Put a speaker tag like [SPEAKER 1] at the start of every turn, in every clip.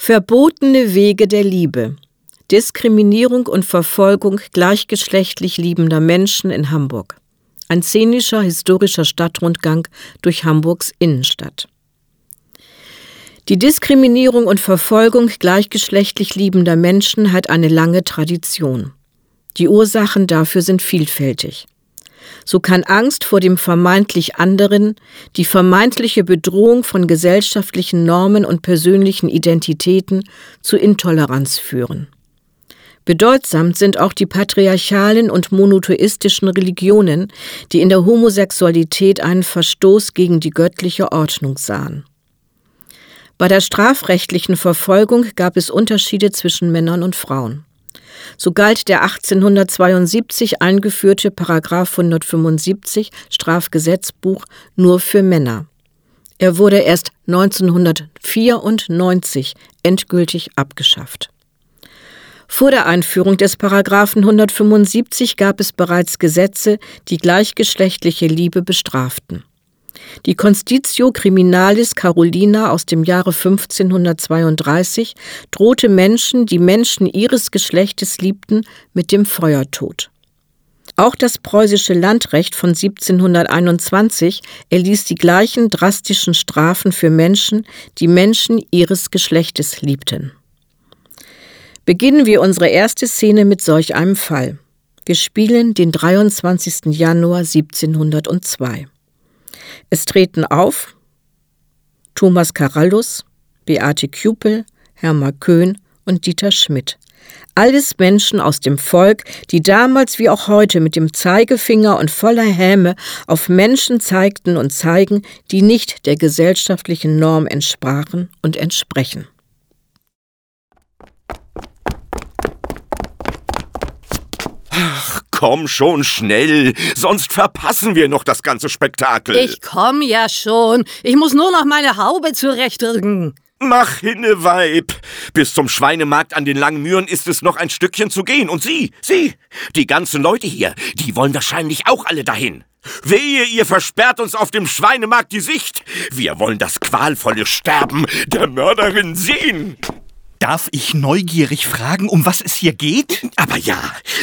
[SPEAKER 1] Verbotene Wege der Liebe. Diskriminierung und Verfolgung gleichgeschlechtlich liebender Menschen in Hamburg. Ein szenischer, historischer Stadtrundgang durch Hamburgs Innenstadt. Die Diskriminierung und Verfolgung gleichgeschlechtlich liebender Menschen hat eine lange Tradition. Die Ursachen dafür sind vielfältig. So kann Angst vor dem vermeintlich anderen, die vermeintliche Bedrohung von gesellschaftlichen Normen und persönlichen Identitäten zu Intoleranz führen. Bedeutsam sind auch die patriarchalen und monotheistischen Religionen, die in der Homosexualität einen Verstoß gegen die göttliche Ordnung sahen. Bei der strafrechtlichen Verfolgung gab es Unterschiede zwischen Männern und Frauen. So galt der 1872 eingeführte Paragraph 175 Strafgesetzbuch nur für Männer. Er wurde erst 1994 endgültig abgeschafft. Vor der Einführung des Paragraphen 175 gab es bereits Gesetze, die gleichgeschlechtliche Liebe bestraften. Die Constitutio Criminalis Carolina aus dem Jahre 1532 drohte Menschen, die Menschen ihres Geschlechtes liebten, mit dem Feuertod. Auch das preußische Landrecht von 1721 erließ die gleichen drastischen Strafen für Menschen, die Menschen ihres Geschlechtes liebten. Beginnen wir unsere erste Szene mit solch einem Fall. Wir spielen den 23. Januar 1702. Es treten auf Thomas Carallus, Beate Küpel, Hermann Köhn und Dieter Schmidt. Alles Menschen aus dem Volk, die damals wie auch heute mit dem Zeigefinger und voller Häme auf Menschen zeigten und zeigen, die nicht der gesellschaftlichen Norm entsprachen und entsprechen.
[SPEAKER 2] Ach, komm schon schnell, sonst verpassen wir noch das ganze Spektakel.
[SPEAKER 3] Ich komm ja schon. Ich muss nur noch meine Haube zurechtrücken.
[SPEAKER 2] Mach hinne, Weib. Bis zum Schweinemarkt an den Langen Mühren ist es noch ein Stückchen zu gehen. Und Sie, die ganzen Leute hier, die wollen wahrscheinlich auch alle dahin. Wehe, ihr versperrt uns auf dem Schweinemarkt die Sicht. Wir wollen das qualvolle Sterben der Mörderin sehen.
[SPEAKER 4] Darf ich neugierig fragen, um was es hier geht?
[SPEAKER 2] Aber ja,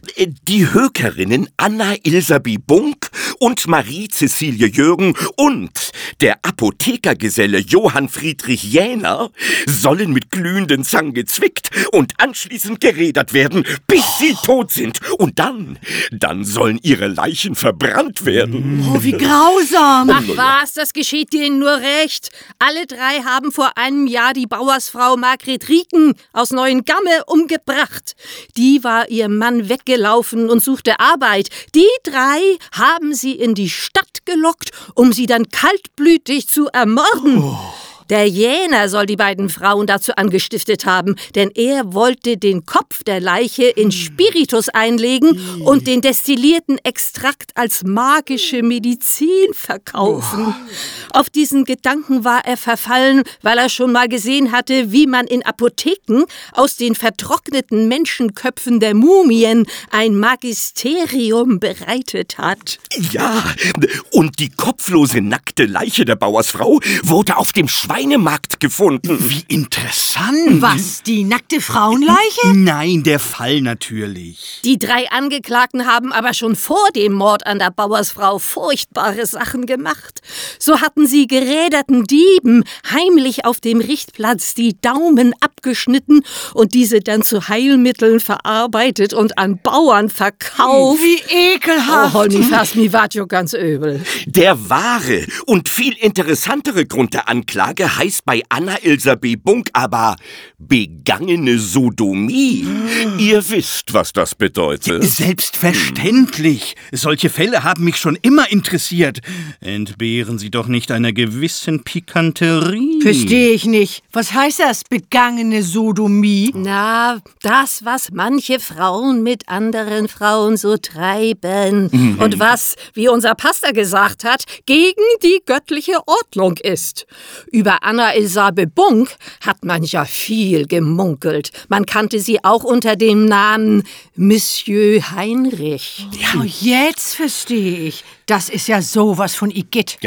[SPEAKER 2] die Hökerinnen Anna Ilsabi Bunk und Marie-Cäcilie Jürgen und der Apothekergeselle Johann Friedrich Jäner sollen mit glühenden Zangen gezwickt und anschließend gerädert werden, bis sie tot sind. Und dann sollen ihre Leichen verbrannt werden.
[SPEAKER 3] Oh, wie grausam. Ach was, das geschieht denen nur recht. Alle drei haben vor einem Jahr die Bauersfrau Margret Rieken aus Neuengamme umgebracht. Die war ihrem Mann weggelaufen und suchte Arbeit. Die drei haben sie in die Stadt gelockt, um sie dann kaltblütig zu ermorden. Oh. Der Jäner soll die beiden Frauen dazu angestiftet haben, denn er wollte den Kopf der Leiche in Spiritus einlegen und den destillierten Extrakt als magische Medizin verkaufen. Auf diesen Gedanken war er verfallen, weil er schon mal gesehen hatte, wie man in Apotheken aus den vertrockneten Menschenköpfen der Mumien ein Magisterium bereitet hat.
[SPEAKER 2] Ja, und die kopflose, nackte Leiche der Bauersfrau wurde auf dem Schweinemarkt gefunden.
[SPEAKER 4] Wie interessant.
[SPEAKER 3] Was, die nackte Frauenleiche?
[SPEAKER 4] Nein, der Fall natürlich.
[SPEAKER 3] Die drei Angeklagten haben aber schon vor dem Mord an der Bauersfrau furchtbare Sachen gemacht. So hatten sie geräderten Dieben heimlich auf dem Richtplatz die Daumen abgeschnitten und diese dann zu Heilmitteln verarbeitet und an Bauern verkauft.
[SPEAKER 5] Wie ekelhaft.
[SPEAKER 3] Oh, Honifas, mir ward jo ganz übel.
[SPEAKER 2] Der wahre und viel interessantere Grund der Anklage heißt bei Anna Ilsabi Bunk aber begangene Sodomie. Ihr wisst, was das bedeutet.
[SPEAKER 4] Selbstverständlich. Solche Fälle haben mich schon immer interessiert. Entbehren Sie doch nicht einer gewissen Pikanterie.
[SPEAKER 5] Verstehe ich nicht. Was heißt das, begangene Sodomie?
[SPEAKER 3] Na, das, was manche Frauen mit anderen Frauen so treiben. Und was, wie unser Pastor gesagt hat, gegen die göttliche Ordnung ist. Über Anna Ilsabi Bunk hat man ja viel gemunkelt. Man kannte sie auch unter dem Namen Monsieur Heinrich.
[SPEAKER 5] Ja, jetzt verstehe ich. Das ist ja sowas von Igitt.
[SPEAKER 4] Ja.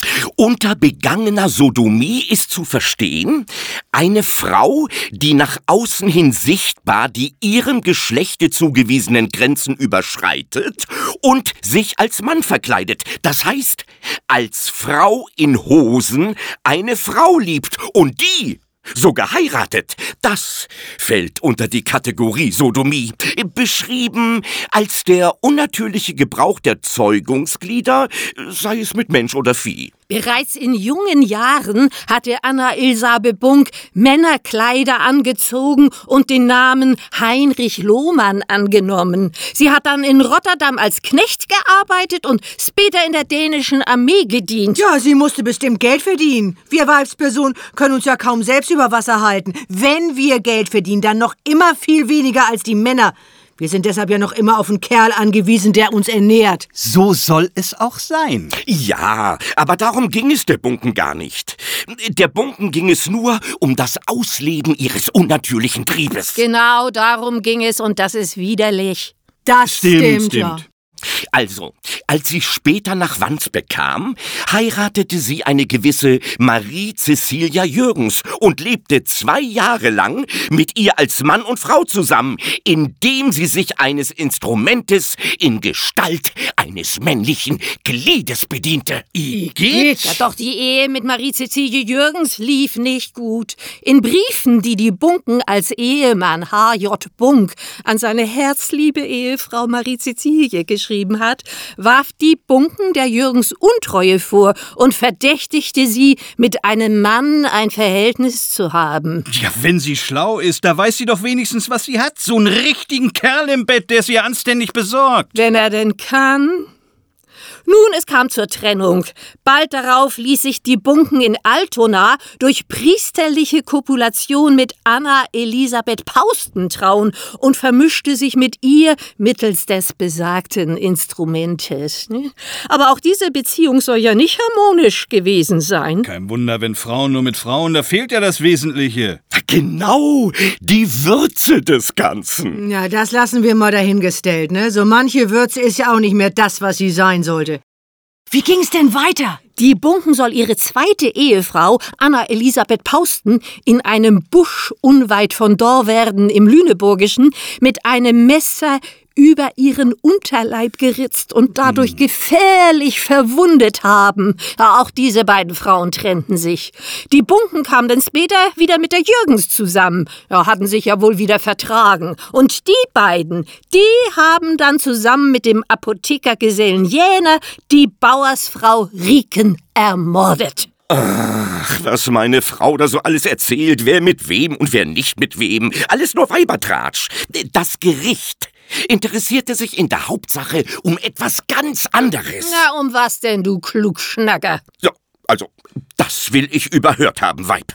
[SPEAKER 2] Unter begangener Sodomie ist zu verstehen, eine Frau, die nach außen hin sichtbar die ihrem Geschlechte zugewiesenen Grenzen überschreitet und sich als Mann verkleidet. Das heißt, als Frau in Hosen eine Frau liebt und die sogar heiratet. Das fällt unter die Kategorie Sodomie, beschrieben als der unnatürliche Gebrauch der Zeugungsglieder, sei es mit Mensch oder Vieh.
[SPEAKER 3] Bereits in jungen Jahren hatte Anna Elisabeth Bunk Männerkleider angezogen und den Namen Heinrich Lohmann angenommen. Sie hat dann in Rotterdam als Knecht gearbeitet und später in der dänischen Armee gedient.
[SPEAKER 5] Ja, sie musste bestimmt Geld verdienen. Wir Weibspersonen können uns ja kaum selbst über Wasser halten. Wenn wir Geld verdienen, dann noch immer viel weniger als die Männer. Wir sind deshalb ja noch immer auf einen Kerl angewiesen, der uns ernährt.
[SPEAKER 4] So soll es auch sein.
[SPEAKER 2] Ja, aber darum ging es der Bunken gar nicht. Der Bunken ging es nur um das Ausleben ihres unnatürlichen Triebes.
[SPEAKER 3] Genau darum ging es und das ist widerlich.
[SPEAKER 5] Das stimmt. Ja.
[SPEAKER 2] Also, als sie später nach Wandsbek kam, heiratete sie eine gewisse Marie Cecilia Jürgens und lebte 2 Jahre lang mit ihr als Mann und Frau zusammen, indem sie sich eines Instrumentes in Gestalt eines männlichen Gliedes bediente.
[SPEAKER 3] Igitt? Ja, doch die Ehe mit Marie Cecilie Jürgens lief nicht gut. In Briefen, die die Bunken als Ehemann H.J. Bunk an seine herzliebe Ehefrau Marie Cecilie geschrieben hat, warf die Bunken der Jürgens Untreue vor und verdächtigte sie, mit einem Mann ein Verhältnis zu haben.
[SPEAKER 4] Ja, wenn sie schlau ist, da weiß sie doch wenigstens, was sie hat. So einen richtigen Kerl im Bett, der sie anständig besorgt.
[SPEAKER 3] Wenn er denn kann. Nun, es kam zur Trennung. Bald darauf ließ sich die Bunken in Altona durch priesterliche Kopulation mit Anna Elisabeth Pausten trauen und vermischte sich mit ihr mittels des besagten Instrumentes. Aber auch diese Beziehung soll ja nicht harmonisch gewesen sein.
[SPEAKER 4] Kein Wunder, wenn Frauen nur mit Frauen, da fehlt ja das Wesentliche.
[SPEAKER 2] Genau, die Würze des Ganzen.
[SPEAKER 5] Ja, das lassen wir mal dahingestellt, ne? So manche Würze ist ja auch nicht mehr das, was sie sein sollte. Wie ging's denn weiter?
[SPEAKER 3] Die Bunken soll ihre zweite Ehefrau, Anna Elisabeth Pausten, in einem Busch unweit von Dorwerden im Lüneburgischen mit einem Messer über ihren Unterleib geritzt und dadurch gefährlich verwundet haben. Ja, auch diese beiden Frauen trennten sich. Die Bunken kamen dann später wieder mit der Jürgens zusammen. Ja, hatten sich ja wohl wieder vertragen. Und die beiden, die haben dann zusammen mit dem Apothekergesellen Jäner die Bauersfrau Rieken ermordet.
[SPEAKER 2] Ach, was meine Frau da so alles erzählt, wer mit wem und wer nicht mit wem. Alles nur Weibertratsch. Das Gericht interessierte sich in der Hauptsache um etwas ganz anderes.
[SPEAKER 3] Na, um was denn, du Klugschnacker?
[SPEAKER 2] Ja, also, das will ich überhört haben, Weib.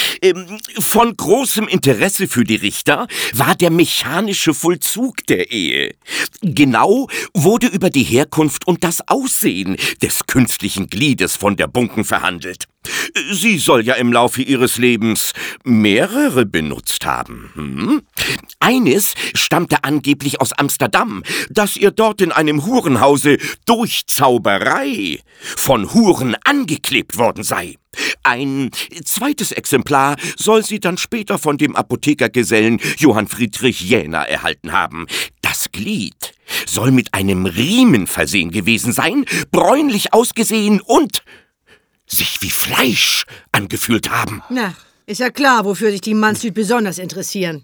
[SPEAKER 2] Von großem Interesse für die Richter war der mechanische Vollzug der Ehe. Genau wurde über die Herkunft und das Aussehen des künstlichen Gliedes von der Bunken verhandelt. Sie soll ja im Laufe ihres Lebens mehrere benutzt haben. Eines stammte angeblich aus Amsterdam, das ihr dort in einem Hurenhause durch Zauberei von Huren angeklebt worden sei. Ein zweites Exemplar soll sie dann später von dem Apothekergesellen Johann Friedrich Jäner erhalten haben. Das Glied soll mit einem Riemen versehen gewesen sein, bräunlich ausgesehen und sich wie Fleisch angefühlt haben.
[SPEAKER 5] Na, ist ja klar, wofür sich die Mannslüd besonders interessieren.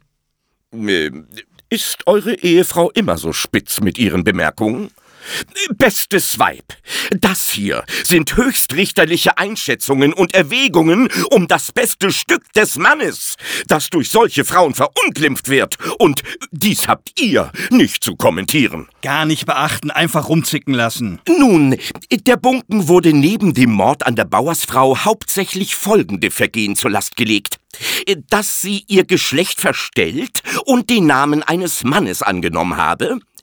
[SPEAKER 2] Ist eure Ehefrau immer so spitz mit ihren Bemerkungen? Bestes Weib, das hier sind höchstrichterliche Einschätzungen und Erwägungen um das beste Stück des Mannes, das durch solche Frauen verunglimpft wird. Und dies habt ihr nicht zu kommentieren.
[SPEAKER 4] Gar nicht beachten, einfach rumzicken lassen.
[SPEAKER 2] Nun, der Bunken wurde neben dem Mord an der Bauersfrau hauptsächlich folgende Vergehen zur Last gelegt: dass sie ihr Geschlecht verstellt und den Namen eines Mannes angenommen habe,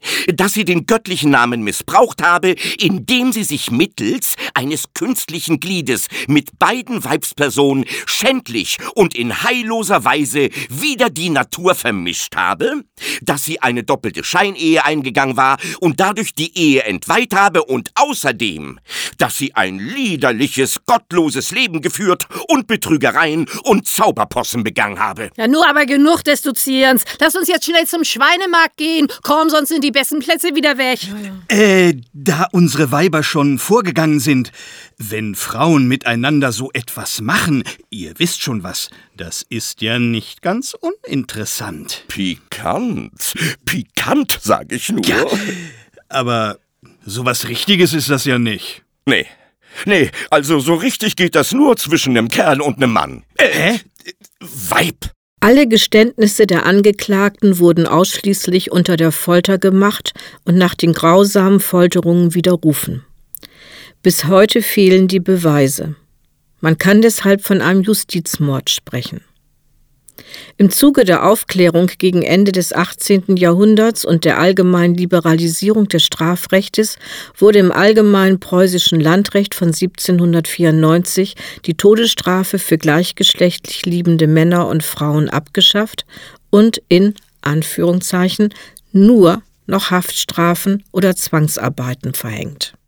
[SPEAKER 2] dass sie den göttlichen Namen missbraucht habe, indem sie sich mittels eines künstlichen Gliedes mit beiden Weibspersonen schändlich und in heilloser Weise wider die Natur vermischt habe, dass sie eine doppelte Scheinehe eingegangen war und dadurch die Ehe entweiht habe und außerdem, dass sie ein liederliches, gottloses Leben geführt und Betrügereien und Zauberpossen begangen habe.
[SPEAKER 3] Ja, nur aber genug des Dozierens. Lass uns jetzt schnell zum Schweinemarkt gehen. Komm, sonst sind die besten Plätze wieder weg.
[SPEAKER 4] Da unsere Weiber schon vorgegangen sind, wenn Frauen miteinander so etwas machen, ihr wisst schon was, das ist ja nicht ganz uninteressant.
[SPEAKER 2] Pikant, pikant, sag ich nur.
[SPEAKER 4] Ja, aber sowas Richtiges ist das ja nicht.
[SPEAKER 2] Nee, also so richtig geht das nur zwischen einem Kerl und einem Mann. Weib.
[SPEAKER 1] Alle Geständnisse der Angeklagten wurden ausschließlich unter der Folter gemacht und nach den grausamen Folterungen widerrufen. Bis heute fehlen die Beweise. Man kann deshalb von einem Justizmord sprechen. Im Zuge der Aufklärung gegen Ende des 18. Jahrhunderts und der allgemeinen Liberalisierung des Strafrechtes wurde im allgemeinen preußischen Landrecht von 1794 die Todesstrafe für gleichgeschlechtlich liebende Männer und Frauen abgeschafft und in Anführungszeichen nur noch Haftstrafen oder Zwangsarbeiten verhängt.